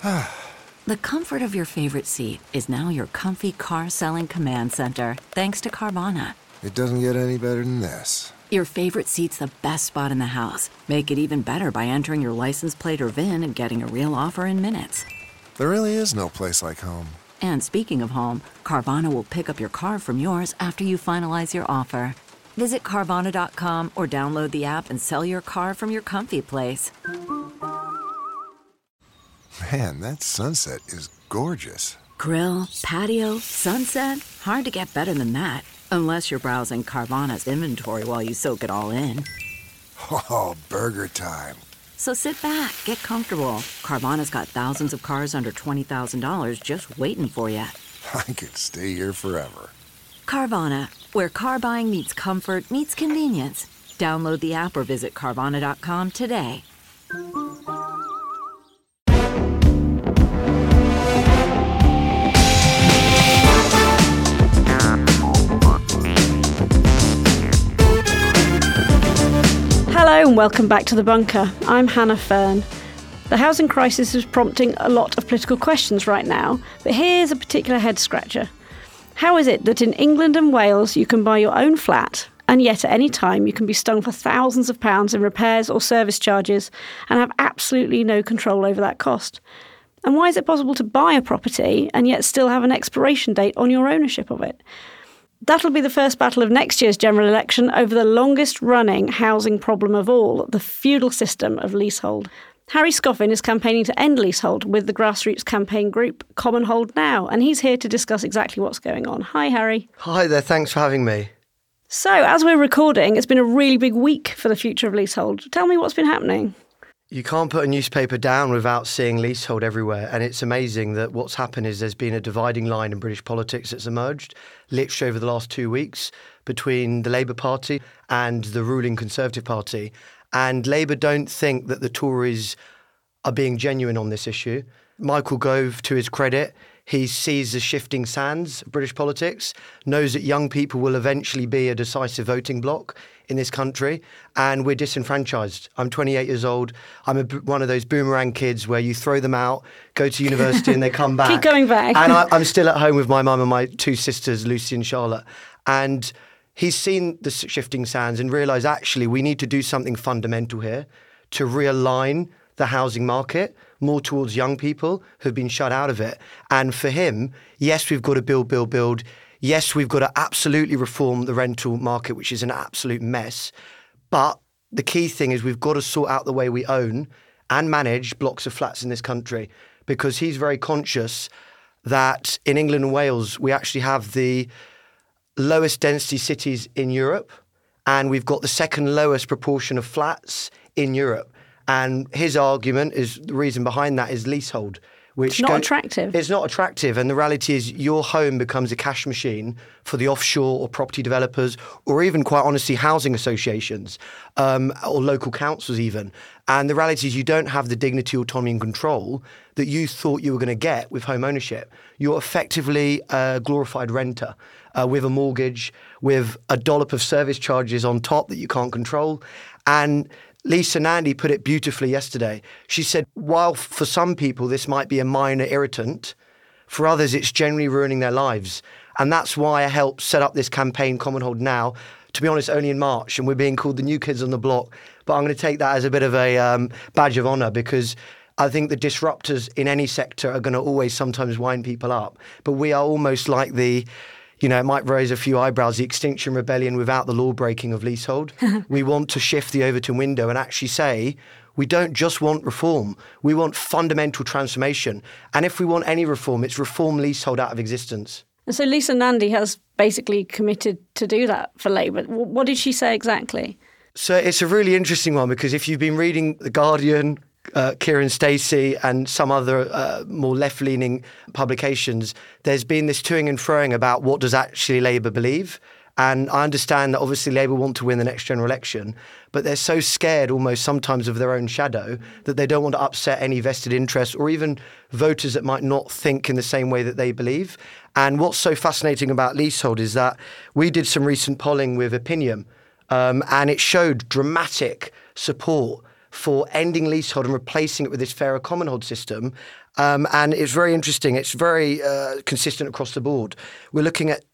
The comfort of your favorite seat is now your comfy car selling command center, thanks to Carvana. It doesn't get any better than this. Your favorite seat's the best spot in the house. Make it even better by entering your license plate or VIN and getting a real offer in minutes. There really is no place like home. And speaking of home, Carvana will pick up your car from yours after you finalize your offer. Visit Carvana.com or download the app and sell your car from your comfy place. Man, that sunset is gorgeous. Grill, patio, sunset. Hard to get better than that. Unless you're browsing Carvana's inventory while you soak it all in. Oh, burger time. So sit back, get comfortable. Carvana's got thousands of cars under $20,000 just waiting for you. I could stay here forever. Carvana, where car buying meets comfort meets convenience. Download the app or visit Carvana.com today. Hello and welcome back to The Bunker. I'm Hannah Fern. The housing crisis is prompting a lot of political questions right now, but here's a particular head-scratcher. How is it that in England and Wales you can buy your own flat, and yet at any time you can be stung for thousands of pounds in repairs or service charges and have absolutely no control over that cost? And why is it possible to buy a property and yet still have an expiration date on your ownership of it? That'll be the first battle of next year's general election over the longest-running housing problem of all, the feudal system of leasehold. Harry Scoffin is campaigning to end leasehold with the grassroots campaign group Commonhold Now, and he's here to discuss exactly what's going on. Hi, Harry. Hi there, thanks for having me. So, as we're recording, it's been a really big week for the future of leasehold. Tell me what's been happening. You can't put a newspaper down without seeing leasehold everywhere, and it's amazing that what's happened is there's been a dividing line in British politics that's emerged, literally over the last 2 weeks, between the Labour Party and the ruling Conservative Party. And Labour don't think that the Tories are being genuine on this issue. Michael Gove, to his credit, he sees the shifting sands of British politics, knows that young people will eventually be a decisive voting bloc in this country, and we're disenfranchised. I'm 28 years old. I'm one of those boomerang kids where you throw them out, go to university and they come back. Keep going back. And I'm still at home with my mum and my two sisters, Lucy and Charlotte. And he's seen the shifting sands and realised, actually, we need to do something fundamental here to realign the housing market more towards young people who've been shut out of it. And for him, yes, we've got to build. Yes, we've got to absolutely reform the rental market, which is an absolute mess. But the key thing is we've got to sort out the way we own and manage blocks of flats in this country, because he's very conscious that in England and Wales, we actually have the lowest density cities in Europe, and we've got the second lowest proportion of flats in Europe. And his argument is the reason behind that is leasehold. Which it's not attractive. It's not attractive. And the reality is your home becomes a cash machine for the offshore or property developers, or even, quite honestly, housing associations or local councils even. And the reality is you don't have the dignity, autonomy and control that you thought you were going to get with home ownership. You're effectively a glorified renter with a mortgage, with a dollop of service charges on top that you can't control. And Lisa Nandy put it beautifully yesterday. She said, while for some people this might be a minor irritant, for others it's generally ruining their lives. And that's why I helped set up this campaign, Commonhold Now, to be honest, only in March, and we're being called the new kids on the block. But I'm going to take that as a bit of a badge of honour, because I think the disruptors in any sector are going to always sometimes wind people up. But we are almost like the... You know, it might raise a few eyebrows, the Extinction Rebellion without the law breaking of leasehold. We want to shift the Overton window and actually say, we don't just want reform, we want fundamental transformation. And if we want any reform, it's reform leasehold out of existence. And so Lisa Nandy has basically committed to do that for Labour. What did she say exactly? So it's a really interesting one, because if you've been reading The Guardian, Kieran Stacey and some other more left-leaning publications, there's been this toing and froing about what does actually Labour believe. And I understand that obviously Labour want to win the next general election, but they're so scared almost sometimes of their own shadow that they don't want to upset any vested interests or even voters that might not think in the same way that they believe. And what's so fascinating about leasehold is that we did some recent polling with Opinium, and it showed dramatic support for ending leasehold and replacing it with this fairer commonhold system. And it's very interesting. It's very consistent across the board. We're looking at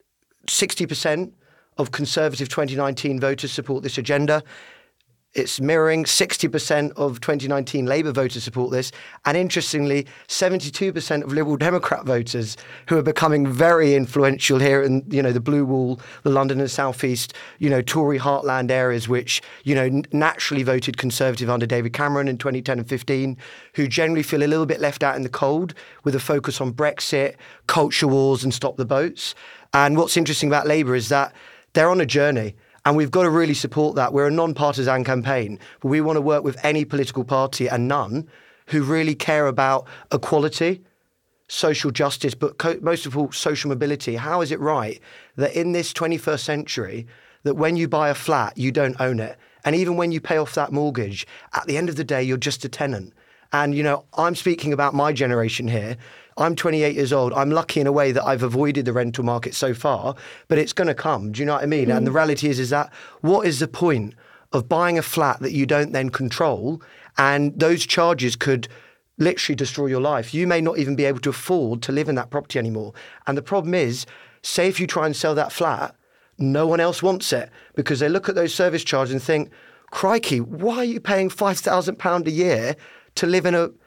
60% of Conservative 2019 voters support this agenda. It's mirroring 60% of 2019 Labour voters support this. And interestingly, 72% of Liberal Democrat voters who are becoming very influential here in, the Blue Wall, the London and South East, Tory heartland areas, which, naturally voted Conservative under David Cameron in 2010 and 15, who generally feel a little bit left out in the cold with a focus on Brexit, culture wars and stop the boats. And what's interesting about Labour is that they're on a journey. And we've got to really support that. We're a non-partisan campaign, but we want to work with any political party and none who really care about equality, social justice, but most of all, social mobility. How is it right that in this 21st century, that when you buy a flat, you don't own it? And even when you pay off that mortgage, at the end of the day, you're just a tenant. And, I'm speaking about my generation here. I'm 28 years old. I'm lucky in a way that I've avoided the rental market so far, but it's going to come. Do you know what I mean? And the reality is that what is the point of buying a flat that you don't then control? And those charges could literally destroy your life. You may not even be able to afford to live in that property anymore. And the problem is, say if you try and sell that flat, no one else wants it because they look at those service charges and think, crikey, why are you paying £5,000 a year to live in a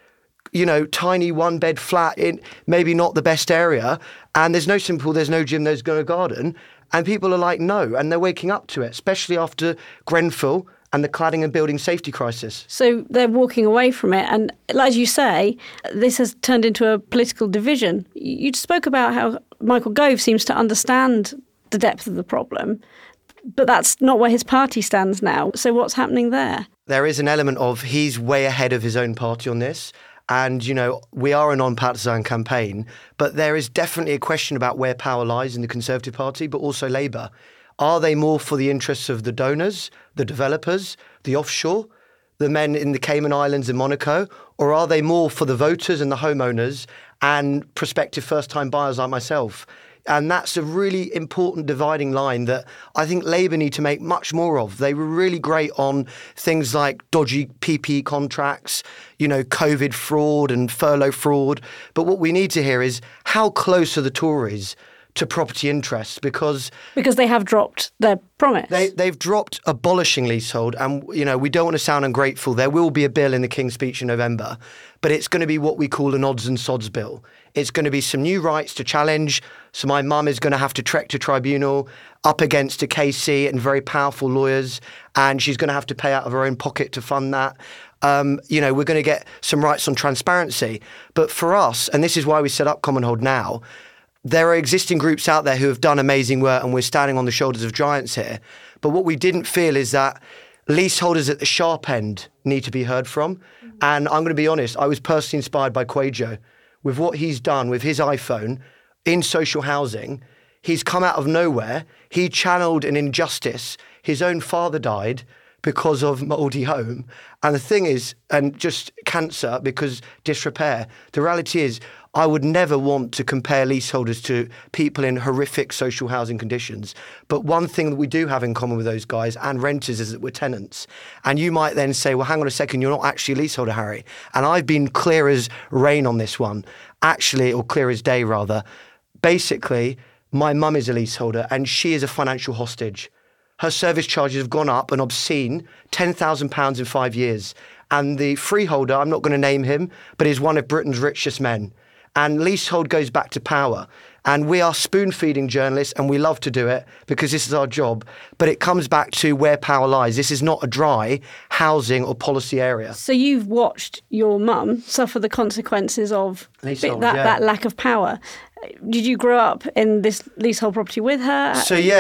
tiny one-bed flat in maybe not the best area, and there's no gym, there's no garden, and people are like, no, and they're waking up to it, especially after Grenfell and the cladding and building safety crisis. So they're walking away from it, and as you say, this has turned into a political division. You spoke about how Michael Gove seems to understand the depth of the problem, but that's not where his party stands now. So what's happening there? There is an element of he's way ahead of his own party on this. And, we are a non-partisan campaign, but there is definitely a question about where power lies in the Conservative Party, but also Labour. Are they more for the interests of the donors, the developers, the offshore, the men in the Cayman Islands and Monaco, or are they more for the voters and the homeowners and prospective first-time buyers like myself? And that's a really important dividing line that I think Labour need to make much more of. They were really great on things like dodgy PPE contracts, COVID fraud and furlough fraud. But what we need to hear is how close are the Tories to property interests? Because they have dropped their promise. They've dropped abolishing leasehold. And, we don't want to sound ungrateful. There will be a bill in the King's Speech in November, but it's going to be what we call an odds and sods bill. It's going to be some new rights to challenge. So my mum is going to have to trek to tribunal up against a KC and very powerful lawyers, and she's going to have to pay out of her own pocket to fund that. We're going to get some rights on transparency. But for us, and this is why we set up Commonhold now, there are existing groups out there who have done amazing work, and we're standing on the shoulders of giants here. But what we didn't feel is that leaseholders at the sharp end need to be heard from. And I'm going to be honest, I was personally inspired by Quajo. With what he's done with his iPhone in social housing, he's come out of nowhere. He channeled an injustice. His own father died because of mouldy home. And the thing is, and just cancer because disrepair. The reality is, I would never want to compare leaseholders to people in horrific social housing conditions. But one thing that we do have in common with those guys and renters is that we're tenants. And you might then say, well, hang on a second, you're not actually a leaseholder, Harry. And I've been clear as rain on this one, actually, or clear as day rather. Basically, my mum is a leaseholder and she is a financial hostage. Her service charges have gone up an obscene £10,000 in 5 years. And the freeholder, I'm not going to name him, but is one of Britain's richest men. And leasehold goes back to power. And we are spoon-feeding journalists, and we love to do it because this is our job. But it comes back to where power lies. This is not a dry housing or policy area. So you've watched your mum suffer the consequences of that lack of power. Did you grow up in this leasehold property with her?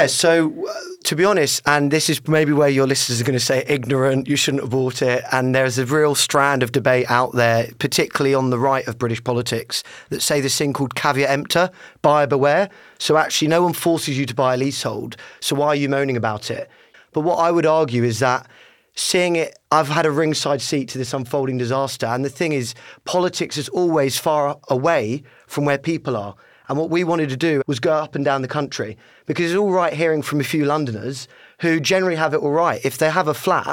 So to be honest, and this is maybe where your listeners are going to say ignorant, you shouldn't have bought it. And there's a real strand of debate out there, particularly on the right of British politics, that say this thing called caveat emptor, buyer beware. So actually no one forces you to buy a leasehold. So why are you moaning about it? But what I would argue is that seeing it, I've had a ringside seat to this unfolding disaster. And the thing is, politics is always far away from where people are. And what we wanted to do was go up and down the country because it's all right hearing from a few Londoners who generally have it all right. If they have a flat,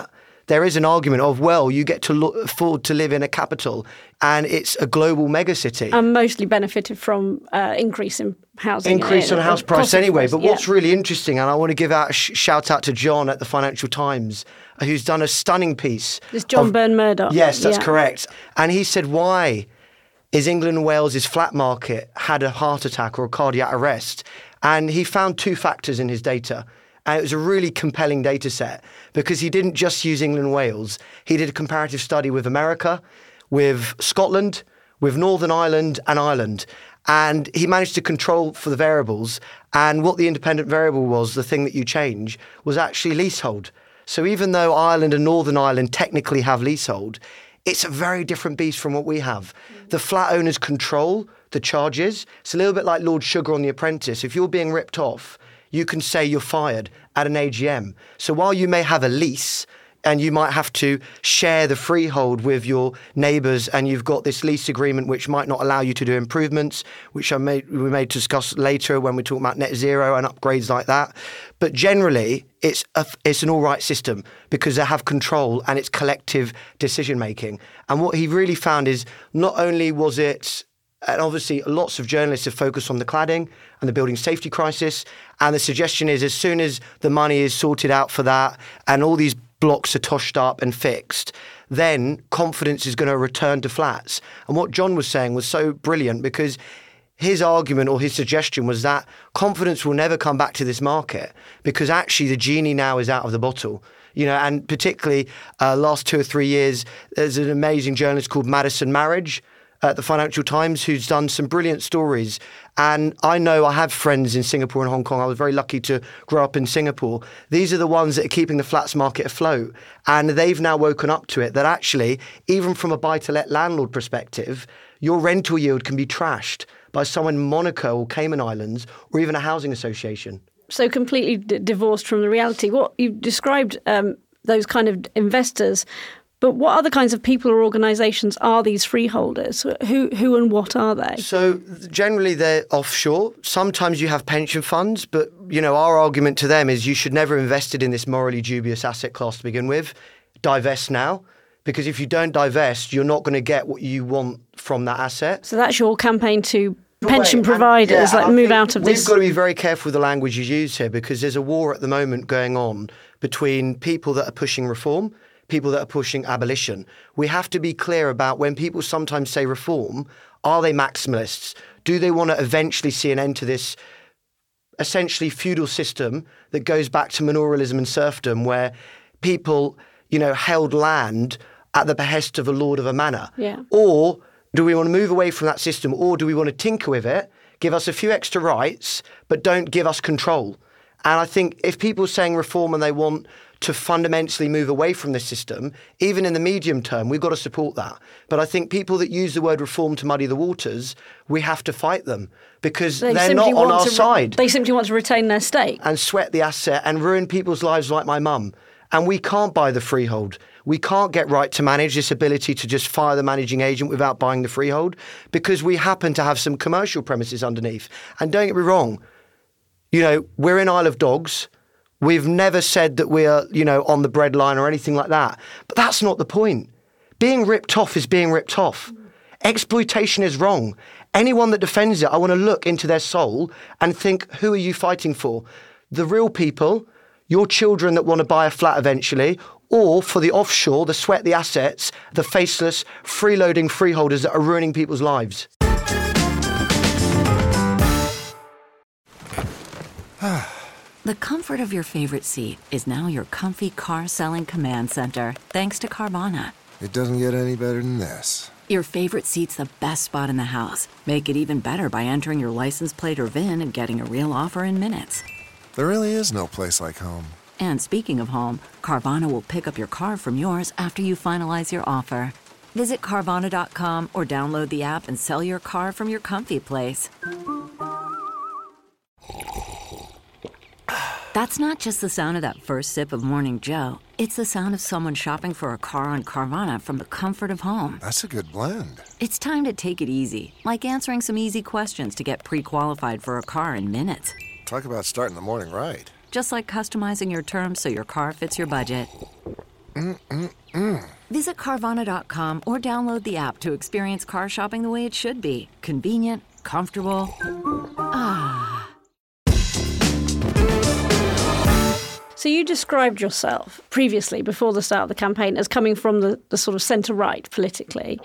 there is an argument of, well, you get to afford to live in a capital and it's a global megacity. And mostly benefited from increase in housing. Increase on house price anyway. But yeah. what's really interesting, and I want to give out a shout out to John at the Financial Times, who's done a stunning piece. It's John Byrne-Murdoch. Yes, that's correct. And he said, why is England and Wales' flat market had a heart attack or a cardiac arrest? And he found 2 factors in his data. And it was a really compelling data set because he didn't just use England and Wales. He did a comparative study with America, with Scotland, with Northern Ireland and Ireland. And he managed to control for the variables. And what the independent variable was, the thing that you change, was actually leasehold. So even though Ireland and Northern Ireland technically have leasehold, it's a very different beast from what we have. The flat owners control the charges. It's a little bit like Lord Sugar on The Apprentice. If you're being ripped off, you can say you're fired at an AGM. So while you may have a lease and you might have to share the freehold with your neighbours and you've got this lease agreement which might not allow you to do improvements, which we may discuss later when we talk about net zero and upgrades like that. But generally, it's an all right system because they have control and it's collective decision making. And what he really found is not only was it, and obviously lots of journalists have focused on the cladding and the building safety crisis. And the suggestion is as soon as the money is sorted out for that and all these blocks are toshed up and fixed, then confidence is going to return to flats. And what John was saying was so brilliant because his argument or his suggestion was that confidence will never come back to this market because actually the genie now is out of the bottle. You know, and particularly last 2 or 3 years, there's an amazing journalist called Madison Marriage at the Financial Times who's done some brilliant stories. And I know I have friends in Singapore and Hong Kong. I was very lucky to grow up in Singapore. These are the ones that are keeping the flats market afloat. And they've now woken up to it that actually, even from a buy-to-let landlord perspective, your rental yield can be trashed by someone in Monaco or Cayman Islands or even a housing association. So completely divorced from the reality. What you've described, those kind of investors. But what other kinds of people or organisations are these freeholders? Who and what are they? So generally they're offshore. Sometimes you have pension funds, but you know our argument to them is you should never have invested in this morally dubious asset class to begin with. Divest now, because if you don't divest, you're not going to get what you want from that asset. So that's your campaign to pension providers, move out of this. We've got to be very careful with the language you use here because there's a war at the moment going on between people that are pushing reform, people that are pushing abolition. We have to be clear about when people sometimes say reform, are they maximalists? Do they want to eventually see an end to this essentially feudal system that goes back to manorialism and serfdom where people, you know, held land at the behest of a lord of a manor? Yeah. Or do we want to move away from that system or do we want to tinker with it, give us a few extra rights, but don't give us control? And I think if people are saying reform and they want to fundamentally move away from this system, even in the medium term, we've got to support that. But I think people that use the word reform to muddy the waters, we have to fight them because they're not on our side. They simply want to retain their stake. And sweat the asset and ruin people's lives like my mum. And we can't buy the freehold. We can't get right to manage this ability to just fire the managing agent without buying the freehold because we happen to have some commercial premises underneath. And don't get me wrong, you know, we're in Isle of Dogs. We've never said that we are, you know, on the breadline or anything like that. But that's not the point. Being ripped off is being ripped off. Exploitation is wrong. Anyone that defends it, I want to look into their soul and think, who are you fighting for? The real people, your children that want to buy a flat eventually, or for the offshore, the sweat the assets, the faceless, freeloading freeholders that are ruining people's lives. The comfort of your favorite seat is now your comfy car-selling command center, thanks to Carvana. It doesn't get any better than this. Your favorite seat's the best spot in the house. Make it even better by entering your license plate or VIN and getting a real offer in minutes. There really is no place like home. And speaking of home, Carvana will pick up your car from yours after you finalize your offer. Visit Carvana.com or download the app and sell your car from your comfy place. That's not just the sound of that first sip of Morning Joe. It's the sound of someone shopping for a car on Carvana from the comfort of home. That's a good blend. It's time to take it easy, like answering some easy questions to get pre-qualified for a car in minutes. Talk about starting the morning right. Just like customizing your terms so your car fits your budget. Visit Carvana.com or download the app to experience car shopping the way it should be. Convenient, comfortable. So you described yourself previously, before the start of the campaign, as coming from the sort of centre-right politically.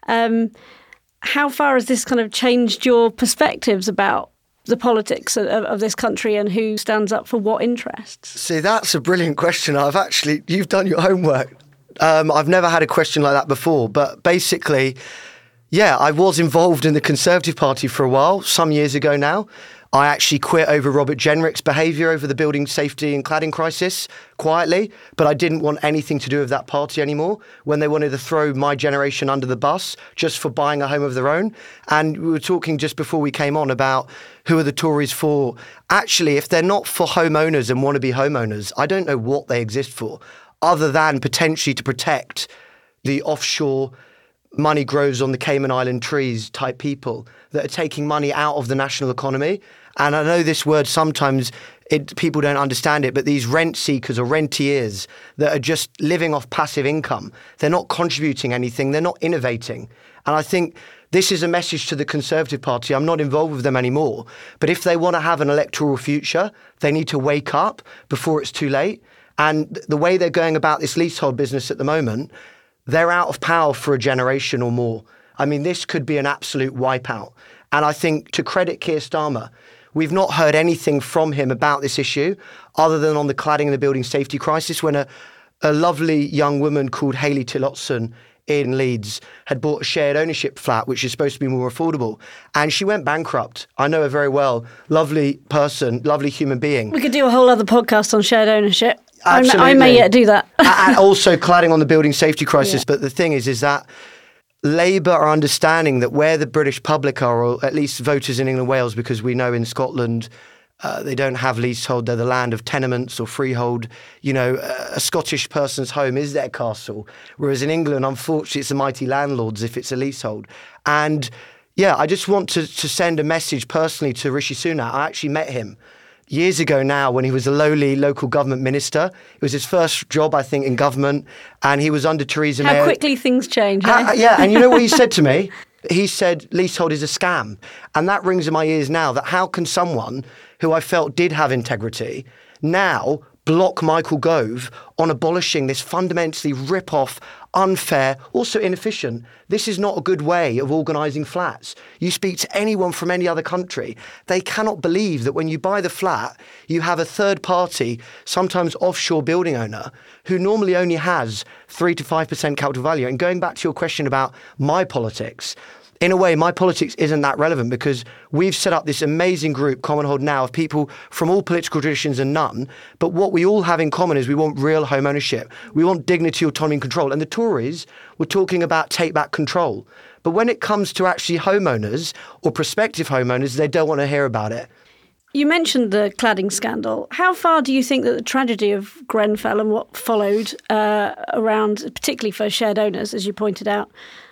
How far has this kind of changed your perspectives about the politics of this country and who stands up for what interests? See, that's a brilliant question. You've done your homework. I've never had a question like that before. But basically, yeah, I was involved in the Conservative Party for a while, some years ago now. I actually quit over Robert Jenrick's behaviour over the building safety and cladding crisis, quietly, but I didn't want anything to do with that party anymore when they wanted to throw my generation under the bus just for buying a home of their own. And we were talking just before we came on about who are the Tories for. Actually, if they're not for homeowners and wannabe homeowners, I don't know what they exist for, other than potentially to protect the offshore money grows on the Cayman Island trees type people that are taking money out of the national economy. And I know this word sometimes people don't understand it, but these rent seekers or rentiers that are just living off passive income, they're not contributing anything, they're not innovating. And I think this is a message to the Conservative Party. I'm not involved with them anymore, but if they want to have an electoral future, they need to wake up before it's too late. And the way they're going about this leasehold business at the moment, they're out of power for a generation or more. I mean, this could be an absolute wipeout. And I think, to credit Keir Starmer, we've not heard anything from him about this issue other than on the cladding and the building safety crisis, when a lovely young woman called Hayley Tillotson in Leeds had bought a shared ownership flat, which is supposed to be more affordable. And she went bankrupt. I know her very well. Lovely person, lovely human being. We could do a whole other podcast on shared ownership. Absolutely. I may yet do that. And also cladding on the building safety crisis. Yeah. But the thing is that Labour are understanding that where the British public are, or at least voters in England and Wales, because we know in Scotland they don't have leasehold, they're the land of tenements or freehold. You know, a Scottish person's home is their castle, whereas in England, unfortunately, it's the mighty landlords if it's a leasehold. And yeah, I just want to send a message personally to Rishi Sunak. I actually met him years ago now when he was a lowly local government minister. It was his first job, I think, in government, and he was under Theresa May. How quickly things change. Yeah, and you know what he said to me? He said leasehold is a scam. And that rings in my ears now, that how can someone who I felt did have integrity now block Michael Gove on abolishing this fundamentally rip-off, unfair, also inefficient. This is not a good way of organising flats. You speak to anyone from any other country, they cannot believe that when you buy the flat, you have a third party, sometimes offshore building owner, who normally only has 3 to 5% capital value. And going back to your question about my politics, in a way, my politics isn't that relevant because we've set up this amazing group, Commonhold Now, of people from all political traditions and none. But what we all have in common is we want real home ownership. We want dignity, autonomy and control. And the Tories were talking about take back control. But when it comes to actually homeowners or prospective homeowners, they don't want to hear about it. You mentioned the cladding scandal. How far do you think that the tragedy of Grenfell and what followed around, particularly for shared owners, as you pointed out,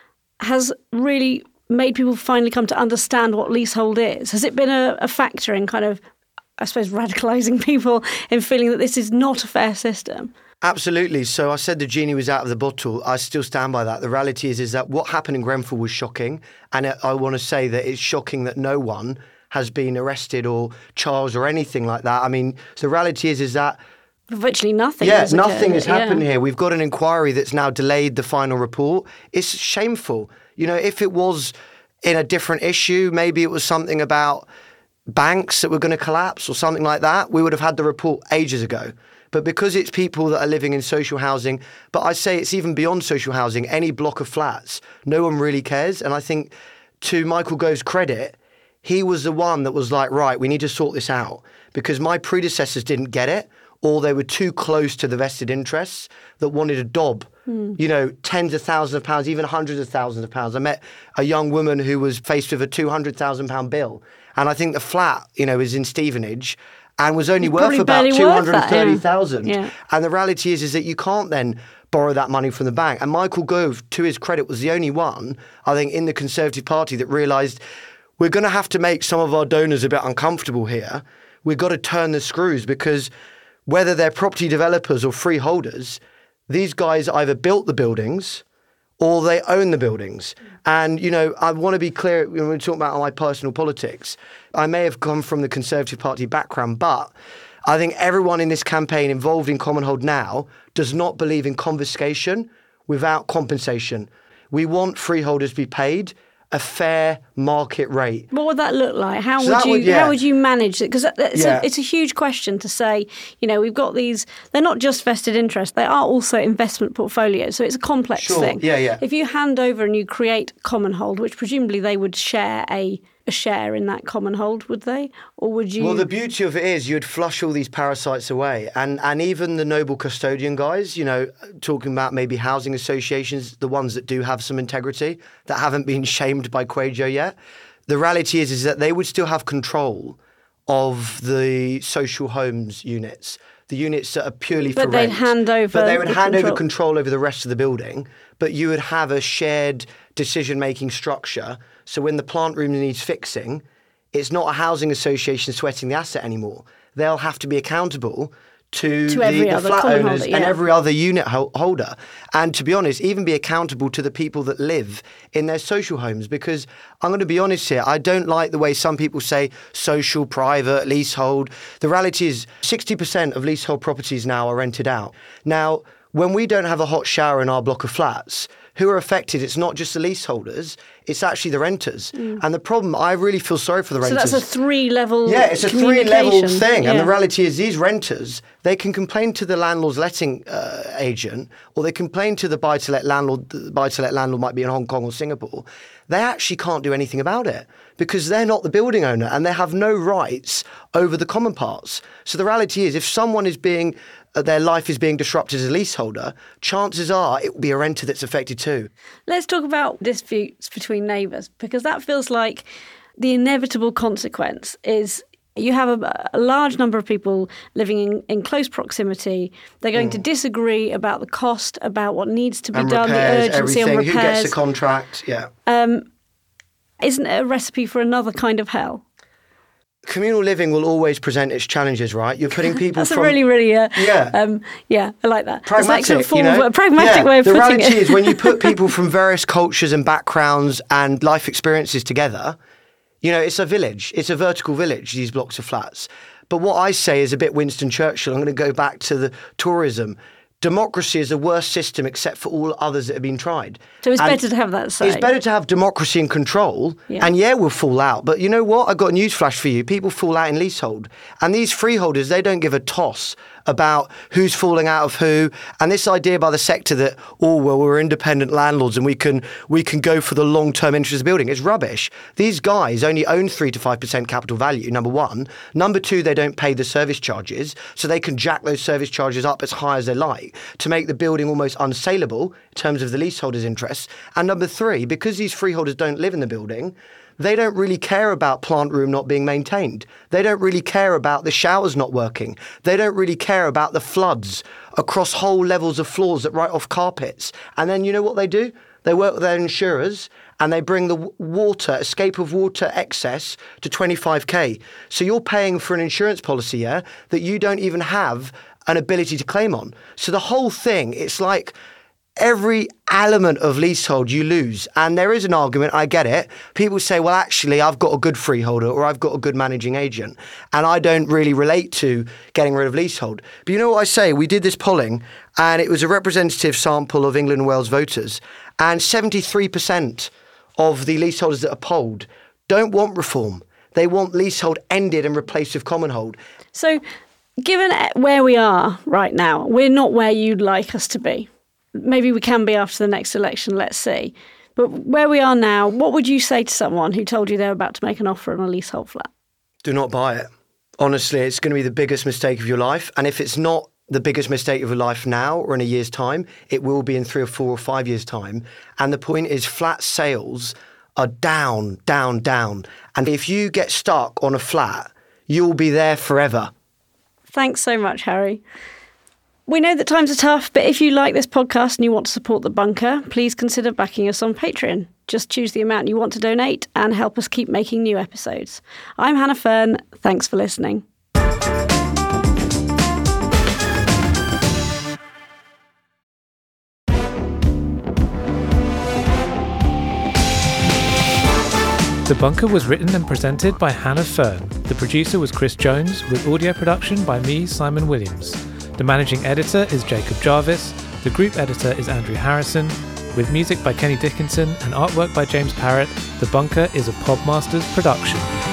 has really made people finally come to understand what leasehold is? Has it been a factor in kind of, I suppose, radicalising people in feeling that this is not a fair system? Absolutely. So I said the genie was out of the bottle. I still stand by that. The reality is that what happened in Grenfell was shocking. And I want to say that it's shocking that no one has been arrested or charged or anything like that. I mean, the reality is that virtually nothing. Yeah, nothing has happened here. We've got an inquiry that's now delayed the final report. It's shameful. You know, if it was in a different issue, maybe it was something about banks that were going to collapse or something like that, we would have had the report ages ago. But because it's people that are living in social housing, but I say it's even beyond social housing, any block of flats, no one really cares. And I think, to Michael Gove's credit, he was the one that was like, right, we need to sort this out, because my predecessors didn't get it, or they were too close to the vested interests that wanted a dob, you know, tens of thousands of pounds, even hundreds of thousands of pounds. I met a young woman who was faced with a £200,000 bill. And I think the flat, you know, is in Stevenage and was only worth about 230,000. Yeah. And the reality is that you can't then borrow that money from the bank. And Michael Gove, to his credit, was the only one, I think, in the Conservative Party that realised we're going to have to make some of our donors a bit uncomfortable here. We've got to turn the screws, because whether they're property developers or freeholders, these guys either built the buildings or they own the buildings. And, I want to be clear when we're talking about my personal politics. I may have come from the Conservative Party background, but I think everyone in this campaign involved in Commonhold now does not believe in confiscation without compensation. We want freeholders to be paid a fair market rate. What would that look like? How would you manage it? Because it's a huge question to say, we've got these, they're not just vested interests, they are also investment portfolios. So it's a complex thing. Yeah. If you hand over and you create Commonhold, which presumably they would share a share in that Commonhold, would they? Or would you... Well, the beauty of it is you'd flush all these parasites away. And even the noble custodian guys, talking about maybe housing associations, the ones that do have some integrity, that haven't been shamed by Quajo yet. The reality is that they would still have control of the social homes units, the units that are purely for rent. But they'd hand over But they would hand over control over the rest of the building, but you would have a shared decision-making structure. So when the plant room needs fixing, it's not a housing association sweating the asset anymore. They'll have to be accountable to the flat owners and every other unit holder. And to be honest, even be accountable to the people that live in their social homes. Because I'm going to be honest here, I don't like the way some people say social, private, leasehold. The reality is 60% of leasehold properties now are rented out. Now, when we don't have a hot shower in our block of flats, who are affected? It's not just the leaseholders, it's actually the renters. And the problem, I really feel sorry for the renters. So that's a 3-level it's a 3-level thing. And the reality is these renters, they can complain to the landlord's letting agent, or they complain to the buy-to-let landlord. The buy-to-let landlord might be in Hong Kong or Singapore. They actually can't do anything about it because they're not the building owner and they have no rights over the common parts. So the reality is if someone is their life is being disrupted as a leaseholder, chances are it will be a renter that's affected too. Let's talk about disputes between neighbours, because that feels like the inevitable consequence is you have a large number of people living in close proximity. They're going to disagree about the cost, about what needs to be done, repairs, the urgency everything. on repairs. Who gets the contract, Isn't it a recipe for another kind of hell? Communal living will always present its challenges, right? You're putting people That's a really, I like that. Pragmatic, pragmatic way of putting it. The reality is when you put people from various cultures and backgrounds and life experiences together, it's a village. It's a vertical village, these blocks of flats. But what I say is a bit Winston Churchill. I'm going to go back to the tourism. Democracy is the worst system except for all others that have been tried. So it's better to have that say. It's better to have democracy and control. Yeah. And we'll fall out. But you know what? I've got a newsflash for you. People fall out in leasehold. And these freeholders, they don't give a toss about who's falling out of who. And this idea by the sector that, we're independent landlords and we can go for the long-term interest of the building. It's rubbish. These guys only own 3 to 5% capital value, number one. Number two, they don't pay the service charges. So they can jack those service charges up as high as they like to make the building almost unsaleable in terms of the leaseholder's interests. And number three, because these freeholders don't live in the building, they don't really care about plant room not being maintained. They don't really care about the showers not working. They don't really care about the floods across whole levels of floors that write off carpets. And then you know what they do? They work with their insurers and they bring the escape of water excess to 25k. So you're paying for an insurance policy, that you don't even have an ability to claim on. So the whole thing, it's like every element of leasehold you lose. And there is an argument, I get it. People say, well, actually, I've got a good freeholder or I've got a good managing agent. And I don't really relate to getting rid of leasehold. But you know what I say? We did this polling and it was a representative sample of England and Wales voters. And 73% of the leaseholders that are polled don't want reform. They want leasehold ended and replaced with commonhold. So given where we are right now, we're not where you'd like us to be. Maybe we can be after the next election, let's see. But where we are now, what would you say to someone who told you they're about to make an offer on a leasehold flat? Do not buy it. Honestly, it's going to be the biggest mistake of your life. And if it's not the biggest mistake of your life now or in a year's time, it will be in 3 or 4 or 5 years' time. And the point is flat sales are down, down, down. And if you get stuck on a flat, you'll be there forever. Thanks so much, Harry. We know that times are tough, but if you like this podcast and you want to support The Bunker, please consider backing us on Patreon. Just choose the amount you want to donate and help us keep making new episodes. I'm Hannah Fern. Thanks for listening. The Bunker was written and presented by Hannah Fern. The producer was Chris Jones, with audio production by me, Simon Williams. The managing editor is Jacob Jarvis. The group editor is Andrew Harrison. With music by Kenny Dickinson and artwork by James Parrott, The Bunker is a Podmasters production.